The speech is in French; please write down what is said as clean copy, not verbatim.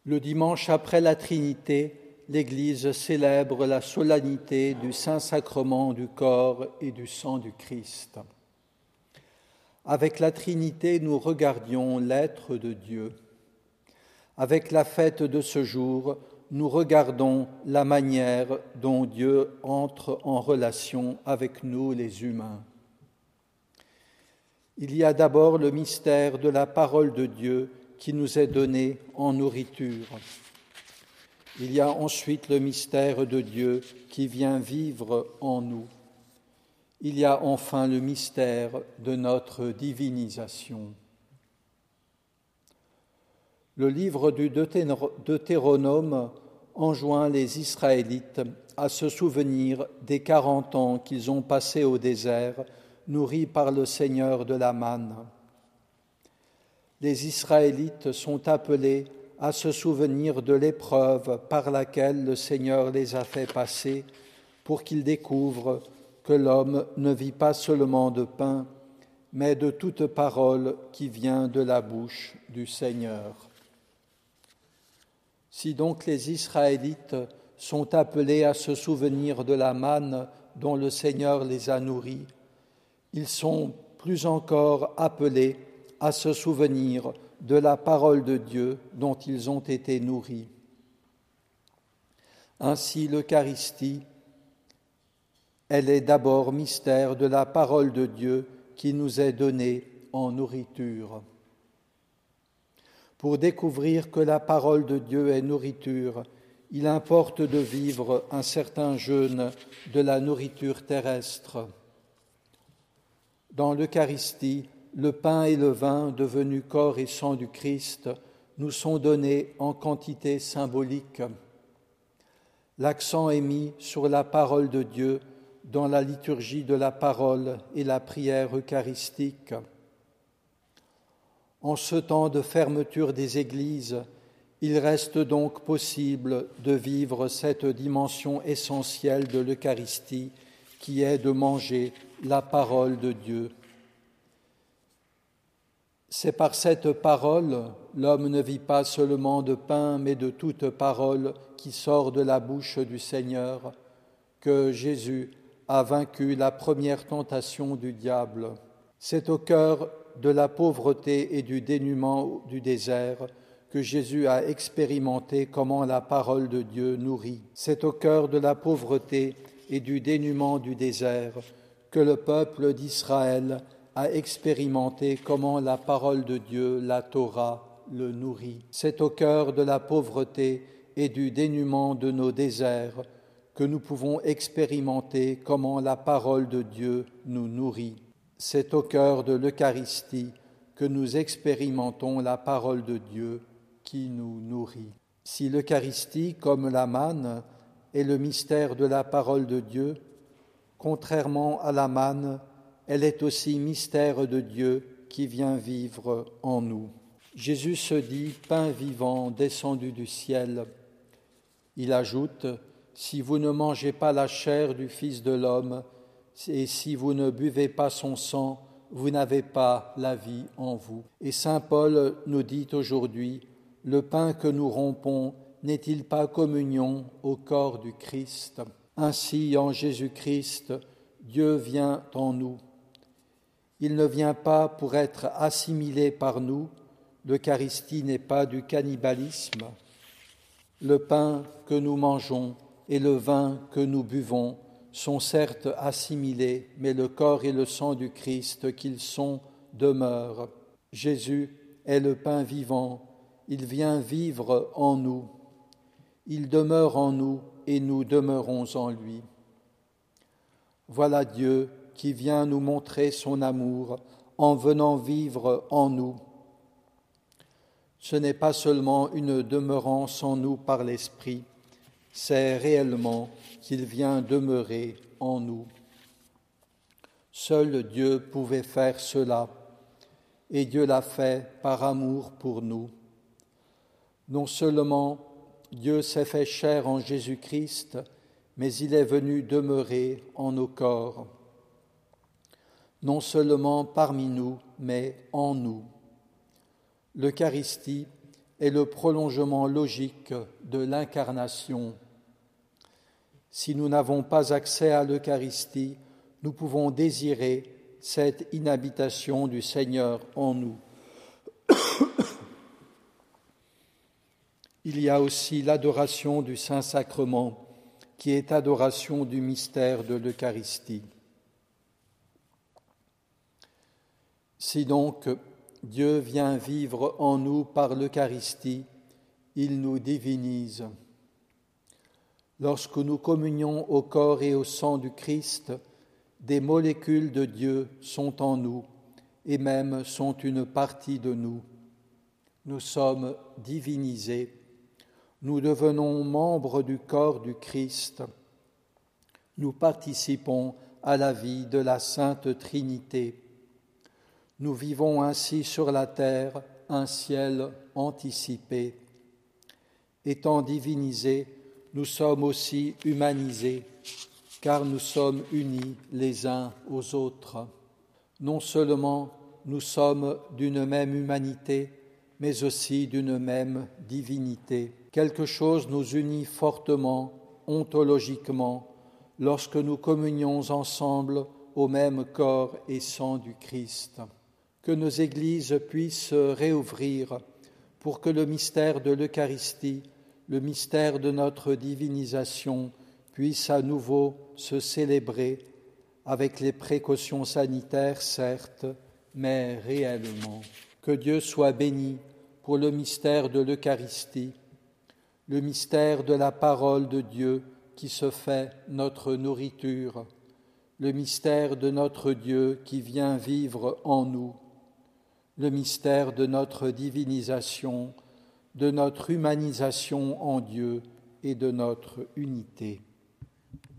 Le dimanche après la Trinité, l'Église célèbre la solennité du Saint-Sacrement du corps et du sang du Christ. Avec la Trinité, nous regardions l'être de Dieu. Avec la fête de ce jour, nous regardons la manière dont Dieu entre en relation avec nous, les humains. Il y a d'abord le mystère de la parole de Dieu qui nous est donné en nourriture. Il y a ensuite le mystère de Dieu qui vient vivre en nous. Il y a enfin le mystère de notre divinisation. Le livre du Deutéronome enjoint les Israélites à se souvenir des 40 ans qu'ils ont passés au désert, nourris par le Seigneur de la manne. Les Israélites sont appelés à se souvenir de l'épreuve par laquelle le Seigneur les a fait passer pour qu'ils découvrent que l'homme ne vit pas seulement de pain, mais de toute parole qui vient de la bouche du Seigneur. Si donc les Israélites sont appelés à se souvenir de la manne dont le Seigneur les a nourris, ils sont plus encore appelés à se souvenir de la parole de Dieu dont ils ont été nourris. Ainsi, l'Eucharistie, elle est d'abord mystère de la parole de Dieu qui nous est donnée en nourriture. Pour découvrir que la parole de Dieu est nourriture, il importe de vivre un certain jeûne de la nourriture terrestre. Dans l'Eucharistie, le pain et le vin, devenus corps et sang du Christ, nous sont donnés en quantité symbolique. L'accent est mis sur la parole de Dieu dans la liturgie de la parole et la prière eucharistique. En ce temps de fermeture des églises, il reste donc possible de vivre cette dimension essentielle de l'Eucharistie qui est de manger la parole de Dieu. C'est par cette parole, l'homme ne vit pas seulement de pain, mais de toute parole qui sort de la bouche du Seigneur, que Jésus a vaincu la première tentation du diable. C'est au cœur de la pauvreté et du dénuement du désert que Jésus a expérimenté comment la parole de Dieu nourrit. C'est au cœur de la pauvreté et du dénuement du désert que le peuple d'Israël a expérimenté comment la parole de Dieu, la Torah, le nourrit. C'est au cœur de la pauvreté et du dénuement de nos déserts que nous pouvons expérimenter comment la parole de Dieu nous nourrit. C'est au cœur de l'Eucharistie que nous expérimentons la parole de Dieu qui nous nourrit. Si l'Eucharistie, comme la manne, est le mystère de la parole de Dieu, contrairement à la manne, elle est aussi mystère de Dieu qui vient vivre en nous. Jésus se dit pain vivant descendu du ciel. Il ajoute, si vous ne mangez pas la chair du Fils de l'homme et si vous ne buvez pas son sang, vous n'avez pas la vie en vous. Et saint Paul nous dit aujourd'hui, le pain que nous rompons n'est-il pas communion au corps du Christ? Ainsi, en Jésus-Christ, Dieu vient en nous. Il ne vient pas pour être assimilé par nous. L'Eucharistie n'est pas du cannibalisme. Le pain que nous mangeons et le vin que nous buvons sont certes assimilés, mais le corps et le sang du Christ qu'ils sont demeurent. Jésus est le pain vivant. Il vient vivre en nous. Il demeure en nous et nous demeurons en lui. Voilà Dieu qui vient nous montrer son amour en venant vivre en nous. Ce n'est pas seulement une demeurance en nous par l'Esprit, c'est réellement qu'il vient demeurer en nous. Seul Dieu pouvait faire cela, et Dieu l'a fait par amour pour nous. Non seulement Dieu s'est fait chair en Jésus-Christ, mais il est venu demeurer en nos corps. Non seulement parmi nous, mais en nous. L'Eucharistie est le prolongement logique de l'incarnation. Si nous n'avons pas accès à l'Eucharistie, nous pouvons désirer cette inhabitation du Seigneur en nous. Il y a aussi l'adoration du Saint-Sacrement, qui est adoration du mystère de l'Eucharistie. Si donc Dieu vient vivre en nous par l'Eucharistie, il nous divinise. Lorsque nous communions au corps et au sang du Christ, des molécules de Dieu sont en nous et même sont une partie de nous. Nous sommes divinisés. Nous devenons membres du corps du Christ. Nous participons à la vie de la Sainte Trinité. Nous vivons ainsi sur la terre un ciel anticipé. Étant divinisés, nous sommes aussi humanisés, car nous sommes unis les uns aux autres. Non seulement nous sommes d'une même humanité, mais aussi d'une même divinité. Quelque chose nous unit fortement, ontologiquement, lorsque nous communions ensemble au même corps et sang du Christ. Que nos églises puissent réouvrir pour que le mystère de l'Eucharistie, le mystère de notre divinisation, puisse à nouveau se célébrer avec les précautions sanitaires, certes, mais réellement. Que Dieu soit béni pour le mystère de l'Eucharistie, le mystère de la parole de Dieu qui se fait notre nourriture, le mystère de notre Dieu qui vient vivre en nous, le mystère de notre divinisation, de notre humanisation en Dieu et de notre unité.